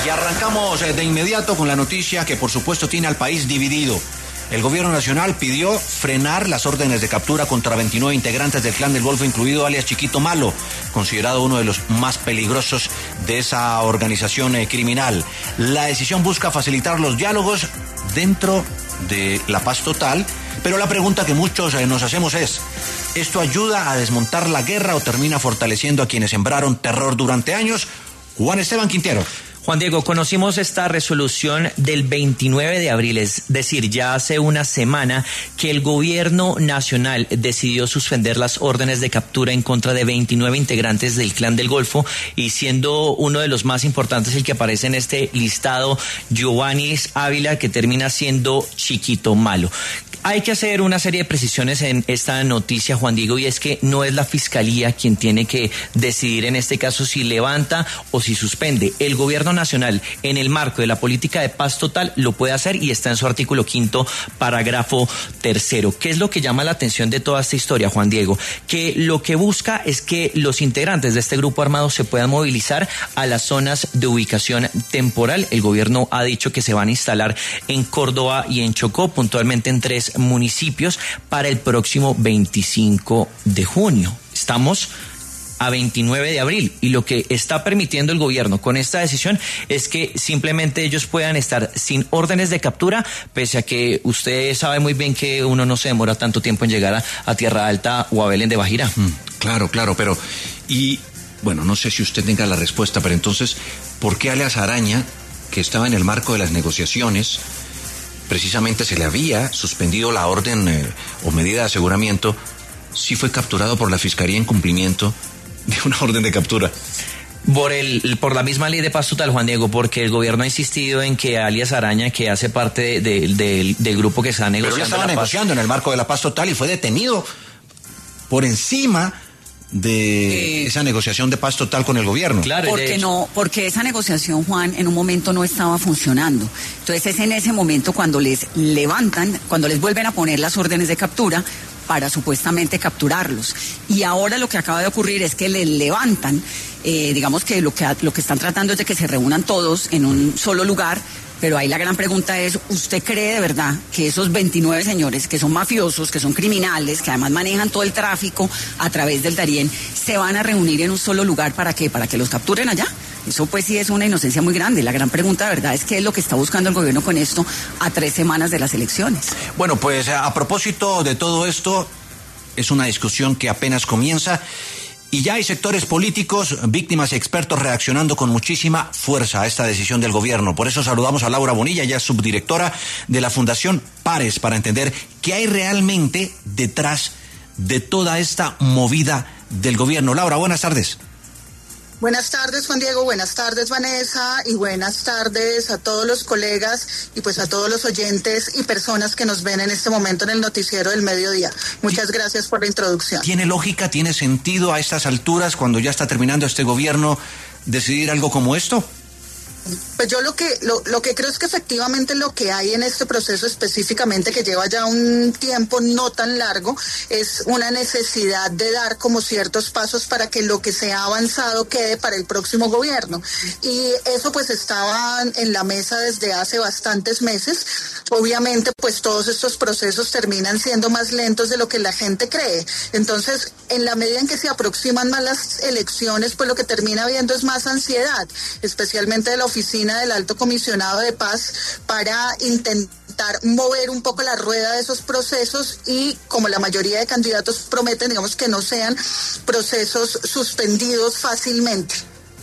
Y arrancamos de inmediato con la noticia que por supuesto tiene al país dividido. El gobierno nacional pidió frenar las órdenes de captura contra 29 integrantes del Clan del Golfo, incluido alias Chiquito Malo, considerado uno de los más peligrosos de esa organización criminal. La decisión busca facilitar los diálogos dentro de la paz total, pero la pregunta que muchos nos hacemos es: ¿esto ayuda a desmontar la guerra o termina fortaleciendo a quienes sembraron terror durante años? Juan Esteban Quintero. Juan Diego, conocimos esta resolución del 29 de abril, es decir, ya hace una semana que el gobierno nacional decidió suspender las órdenes de captura en contra de 29 integrantes del Clan del Golfo, y siendo uno de los más importantes el que aparece en este listado, Giovannis Ávila, que termina siendo Chiquito Malo. Hay que hacer una serie de precisiones en esta noticia, Juan Diego, y es que no es la Fiscalía quien tiene que decidir en este caso si levanta o si suspende. El gobierno nacional, en el marco de la política de paz total, lo puede hacer y está en su artículo 5º, parágrafo 3º. ¿Qué es lo que llama la atención de toda esta historia, Juan Diego? Que lo que busca es que los integrantes de este grupo armado se puedan movilizar a las zonas de ubicación temporal. El gobierno ha dicho que se van a instalar en Córdoba y en Chocó, puntualmente en 3 municipios, para el próximo 25 de junio. Estamos a 29 de abril y lo que está permitiendo el gobierno con esta decisión es que simplemente ellos puedan estar sin órdenes de captura, pese a que usted sabe muy bien que uno no se demora tanto tiempo en llegar a Tierra Alta o a Belén de Bajira. Claro, pero y bueno, no sé si usted tenga la respuesta, pero entonces, ¿por qué alias Araña, que estaba en el marco de las negociaciones, precisamente se le había suspendido la orden o medida de aseguramiento, sí fue capturado por la Fiscalía en cumplimiento de una orden de captura? Por la misma ley de paz total, Juan Diego, porque el gobierno ha insistido en que alias Araña, que hace parte del grupo que está negociando. Pero él estaba negociando en el marco de la paz total y fue detenido por encima de esa negociación de paz total con el gobierno. Claro, porque esa negociación, Juan, en un momento no estaba funcionando. Entonces es en ese momento cuando les levantan, cuando les vuelven a poner las órdenes de captura para supuestamente capturarlos. Y ahora lo que acaba de ocurrir es que les levantan, digamos que lo que están tratando es de que se reúnan todos en un solo lugar. Pero ahí la gran pregunta es, ¿usted cree de verdad que esos 29 señores, que son mafiosos, que son criminales, que además manejan todo el tráfico a través del Darién, se van a reunir en un solo lugar? ¿Para qué? ¿Para que los capturen allá? Eso pues sí es una inocencia muy grande. La gran pregunta de verdad es qué es lo que está buscando el gobierno con esto a 3 semanas de las elecciones. Bueno, pues a propósito de todo esto, es una discusión que apenas comienza. Y ya hay sectores políticos, víctimas y expertos reaccionando con muchísima fuerza a esta decisión del gobierno. Por eso saludamos a Laura Bonilla, ya subdirectora de la Fundación Pares, para entender qué hay realmente detrás de toda esta movida del gobierno. Laura, buenas tardes. Buenas tardes, Juan Diego, buenas tardes, Vanessa, y buenas tardes a todos los colegas y pues a todos los oyentes y personas que nos ven en este momento en el noticiero del mediodía. Muchas gracias por la introducción. ¿Tiene lógica, tiene sentido a estas alturas, cuando ya está terminando este gobierno, decidir algo como esto? Pues yo lo que creo es que efectivamente lo que hay en este proceso específicamente, que lleva ya un tiempo no tan largo, es una necesidad de dar como ciertos pasos para que lo que se ha avanzado quede para el próximo gobierno. Y eso pues estaba en la mesa desde hace bastantes meses. Obviamente pues todos estos procesos terminan siendo más lentos de lo que la gente cree. Entonces, en la medida en que se aproximan más las elecciones, pues lo que termina habiendo es más ansiedad, especialmente de la Oficina del Alto Comisionado de Paz, para intentar mover un poco la rueda de esos procesos y, como la mayoría de candidatos prometen, digamos que no sean procesos suspendidos fácilmente.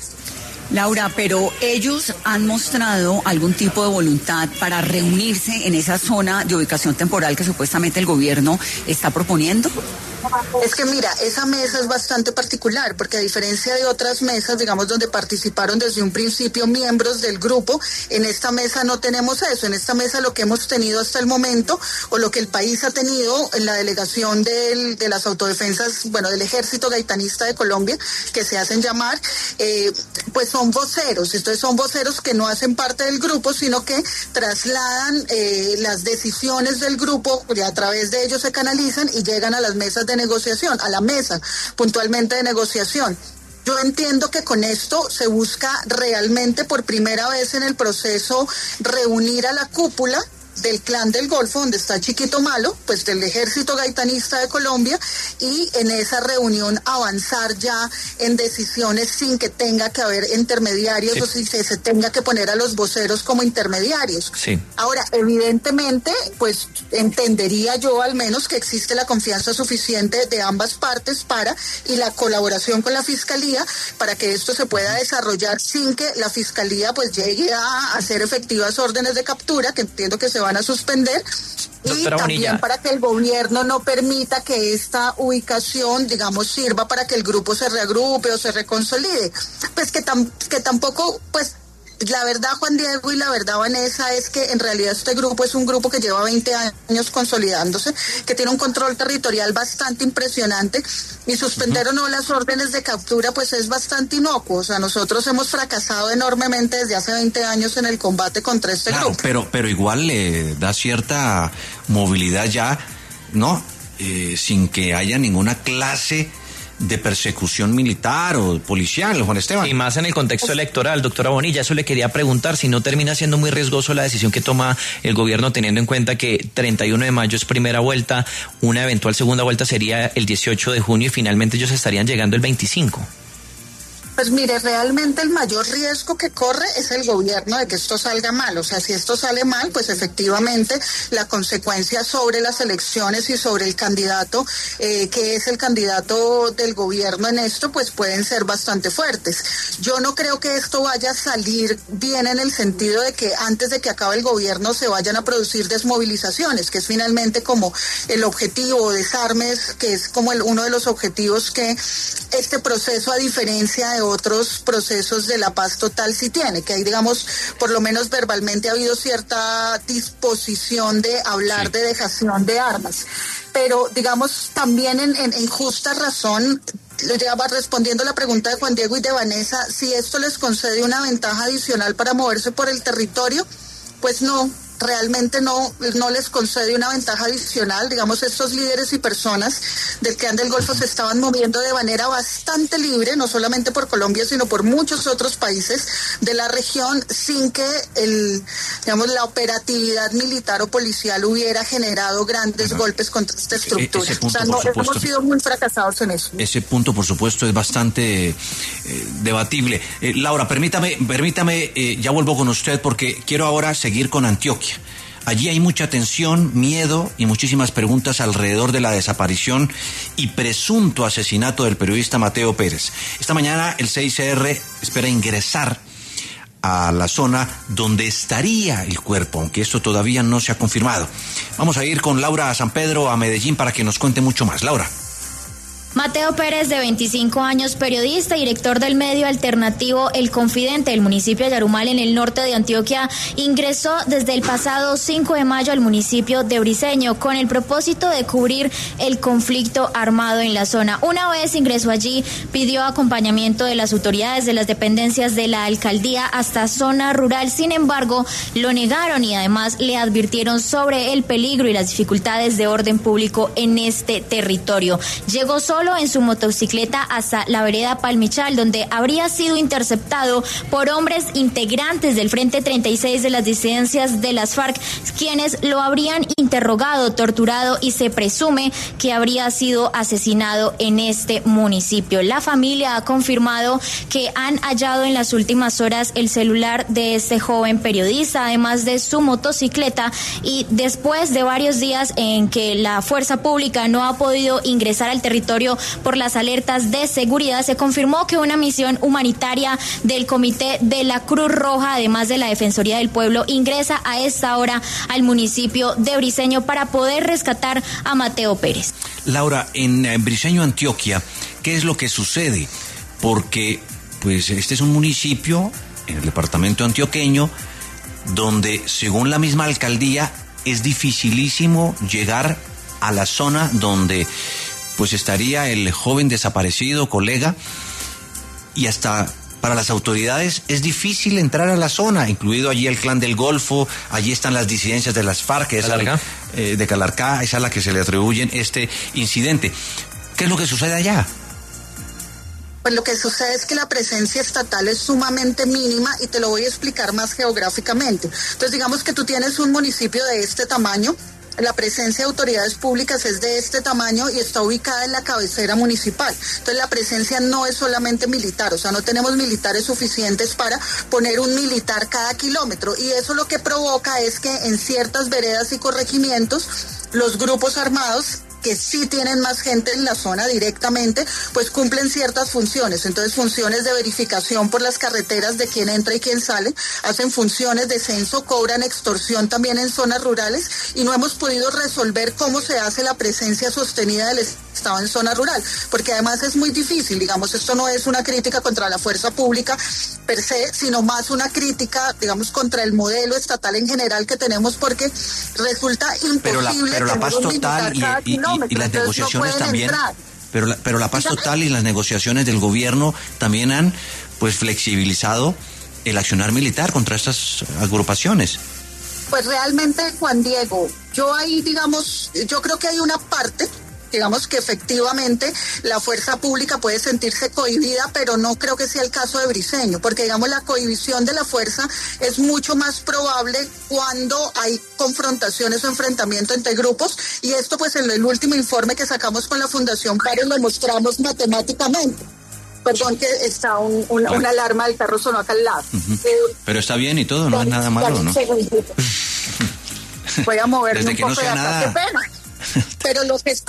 Laura, pero ellos han mostrado algún tipo de voluntad para reunirse en esa zona de ubicación temporal que supuestamente el gobierno está proponiendo. Es que mira, esa mesa es bastante particular, porque a diferencia de otras mesas, digamos, donde participaron desde un principio miembros del grupo, en esta mesa no tenemos eso. En esta mesa lo que hemos tenido hasta el momento, o lo que el país ha tenido en la delegación de las autodefensas, bueno, del Ejército Gaitanista de Colombia, que se hacen llamar, pues son voceros. Entonces son voceros que no hacen parte del grupo, sino que trasladan las decisiones del grupo, y a través de ellos se canalizan y llegan a las mesas de negociación, a la mesa puntualmente de negociación. Yo entiendo que con esto se busca realmente por primera vez en el proceso reunir a la cúpula del Clan del Golfo, donde está Chiquito Malo, pues del Ejército Gaitanista de Colombia, y en esa reunión avanzar ya en decisiones sin que tenga que haber intermediarios, sí, o si se tenga que poner a los voceros como intermediarios. Sí. Ahora, evidentemente, pues entendería yo al menos que existe la confianza suficiente de ambas partes y la colaboración con la Fiscalía para que esto se pueda desarrollar sin que la Fiscalía pues llegue a hacer efectivas órdenes de captura, que entiendo que se van a suspender, y Doctora también Bonilla, para que el gobierno no permita que esta ubicación, digamos, sirva para que el grupo se reagrupe o se reconsolide. Pues que tampoco, pues la verdad, Juan Diego, y la verdad, Vanessa, es que en realidad este grupo es un grupo que lleva 20 años consolidándose, que tiene un control territorial bastante impresionante, y suspender o no las órdenes de captura pues es bastante inocuo. O sea, nosotros hemos fracasado enormemente desde hace 20 años en el combate contra este grupo. Pero igual le da cierta movilidad ya, ¿no? Sin que haya ninguna clase de persecución militar o policial, Juan Esteban. Y más en el contexto electoral, doctora Bonilla, eso le quería preguntar, si no termina siendo muy riesgoso la decisión que toma el gobierno, teniendo en cuenta que 31 de mayo es primera vuelta, una eventual segunda vuelta sería el 18 de junio y finalmente ellos estarían llegando el 25. Pues mire, realmente el mayor riesgo que corre es el gobierno de que esto salga mal. O sea, si esto sale mal, pues efectivamente la consecuencia sobre las elecciones y sobre el candidato, que es el candidato del gobierno en esto, pues pueden ser bastante fuertes. Yo no creo que esto vaya a salir bien en el sentido de que antes de que acabe el gobierno se vayan a producir desmovilizaciones, que es finalmente como el objetivo, desarmes, que es como uno de los objetivos que este proceso, a diferencia de otros procesos de la paz total, sí tiene, que ahí, digamos, por lo menos verbalmente ha habido cierta disposición de hablar, sí, de dejación de armas. Pero, digamos, también en justa razón, ya va respondiendo la pregunta de Juan Diego y de Vanessa, si esto les concede una ventaja adicional para moverse por el territorio, pues no. Realmente no les concede una ventaja adicional. Digamos, estos líderes y personas del Clan del Golfo se estaban moviendo de manera bastante libre, no solamente por Colombia, sino por muchos otros países de la región, sin que la operatividad militar o policial hubiera generado grandes golpes contra esta estructura. Punto, o sea, no, hemos sido muy fracasados en eso. Ese punto, por supuesto, es bastante debatible. Laura, permítame, ya vuelvo con usted porque quiero ahora seguir con Antioquia. Allí hay mucha tensión, miedo y muchísimas preguntas alrededor de la desaparición y presunto asesinato del periodista Mateo Pérez. Esta mañana el CICR espera ingresar a la zona donde estaría el cuerpo, aunque esto todavía no se ha confirmado. Vamos a ir con Laura San Pedro a Medellín para que nos cuente mucho más. Laura. Mateo Pérez, de 25 años, periodista y director del medio alternativo El Confidente del municipio de Yarumal, en el norte de Antioquia, ingresó desde el pasado 5 de mayo al municipio de Briceño con el propósito de cubrir el conflicto armado en la zona. Una vez ingresó allí, pidió acompañamiento de las autoridades de las dependencias de la alcaldía hasta zona rural. Sin embargo, lo negaron y además le advirtieron sobre el peligro y las dificultades de orden público en este territorio. Llegó solo en su motocicleta hasta la vereda Palmichal, donde habría sido interceptado por hombres integrantes del Frente 36 de las disidencias de las FARC, quienes lo habrían interrogado, torturado y se presume que habría sido asesinado en este municipio. La familia ha confirmado que han hallado en las últimas horas el celular de este joven periodista, además de su motocicleta, y después de varios días en que la fuerza pública no ha podido ingresar al territorio por las alertas de seguridad, se confirmó que una misión humanitaria del Comité de la Cruz Roja, además de la Defensoría del Pueblo, ingresa a esta hora al municipio de Briceño para poder rescatar a Mateo Pérez. Laura, en Briceño, Antioquia, ¿qué es lo que sucede? Porque pues este es un municipio en el departamento antioqueño donde, según la misma alcaldía, es dificilísimo llegar a la zona donde pues estaría el joven desaparecido, colega, y hasta para las autoridades es difícil entrar a la zona, incluido allí el Clan del Golfo, allí están las disidencias de las FARC, de Calarcá, esa es a la que se le atribuyen este incidente. ¿Qué es lo que sucede allá? Pues lo que sucede es que la presencia estatal es sumamente mínima y te lo voy a explicar más geográficamente. Entonces, digamos que tú tienes un municipio de este tamaño, la presencia de autoridades públicas es de este tamaño y está ubicada en la cabecera municipal. Entonces la presencia no es solamente militar, o sea, no tenemos militares suficientes para poner un militar cada kilómetro, y eso lo que provoca es que en ciertas veredas y corregimientos los grupos armados, que sí tienen más gente en la zona directamente, pues cumplen ciertas funciones. Entonces, funciones de verificación por las carreteras de quién entra y quién sale, hacen funciones de censo, cobran extorsión también en zonas rurales, y no hemos podido resolver cómo se hace la presencia sostenida del Estado en zona rural, porque además es muy difícil. Digamos, esto no es una crítica contra la fuerza pública per se, sino más una crítica, digamos, contra el modelo estatal en general que tenemos, porque resulta imposible pero la tener paz un total militar y las negociaciones no también, entrar. pero la paz total y las negociaciones del gobierno también han pues flexibilizado el accionar militar contra estas agrupaciones. Pues realmente, Juan Diego, yo ahí, digamos, yo creo que hay una parte, digamos, que efectivamente la fuerza pública puede sentirse cohibida, pero no creo que sea el caso de Briceño, porque, digamos, la cohibición de la fuerza es mucho más probable cuando hay confrontaciones o enfrentamiento entre grupos, y esto pues en el último informe que sacamos con la Fundación Pares lo mostramos matemáticamente. Perdón que está una alarma del carro sonó acá al lado. Pero está bien y todo, no es nada malo, ¿no? Voy a moverme Desde un que poco no sea de acá, nada. qué pena. Pero lo que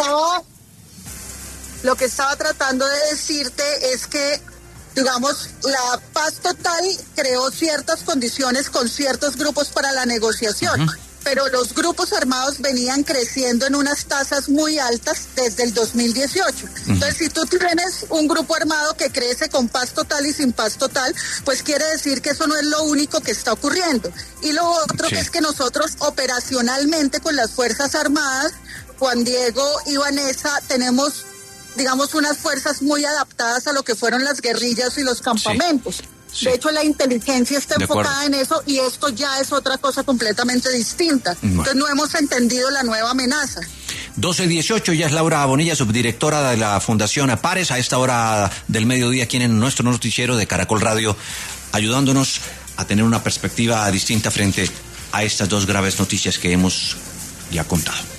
estaba tratando de decirte es que, digamos, la paz total creó ciertas condiciones con ciertos grupos para la negociación. Pero los grupos armados venían creciendo en unas tasas muy altas desde el 2018. Entonces, si tú tienes un grupo armado que crece con paz total y sin paz total, pues quiere decir que eso no es lo único que está ocurriendo. Y lo otro que es que nosotros operacionalmente con las Fuerzas Armadas, Juan Diego y Vanessa, tenemos, digamos, unas fuerzas muy adaptadas a lo que fueron las guerrillas y los campamentos. Sí. De hecho, la inteligencia está enfocada en eso, y esto ya es otra cosa completamente distinta. Entonces no hemos entendido la nueva amenaza. 12:18, ya es Laura Bonilla, subdirectora de la Fundación Pares, a esta hora del mediodía aquí en nuestro noticiero de Caracol Radio, ayudándonos a tener una perspectiva distinta frente a estas dos graves noticias que hemos ya contado.